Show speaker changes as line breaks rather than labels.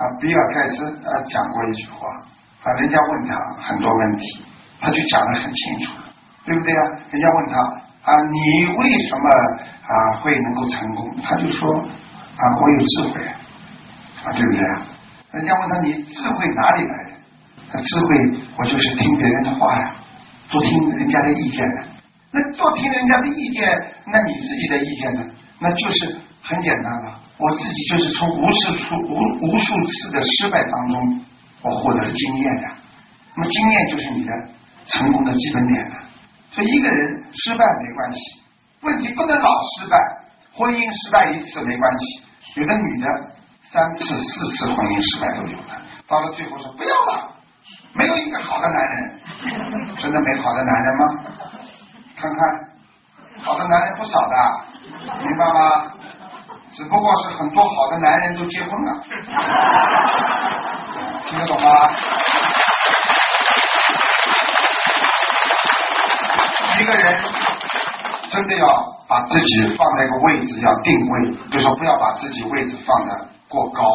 比尔盖茨讲过一句话人家问他很多问题，他就讲得很清楚，对不对啊？人家问他你为什么会能够成功？他就说我有智慧对不对啊？人家问他你智慧哪里来的？智慧我就是听别人的话呀，多听人家的意见的。那多听人家的意见，那你自己的意见呢？那就是很简单了，我自己就是从无数次的失败当中，我获得了经验呀。那么经验就是你的成功的基本点了。所以一个人失败没关系，问题不能老失败。婚姻失败一次没关系，有的女的3次4次婚姻失败都有的，到了最后说不要了，没有一个好的男人。真的没好的男人吗？看看好的男人不少的，明白吗？只不过是很多好的男人都结婚了。听得懂吗？一个人真的要把自己放在一个位置，要定位，就是说不要把自己位置放得过高。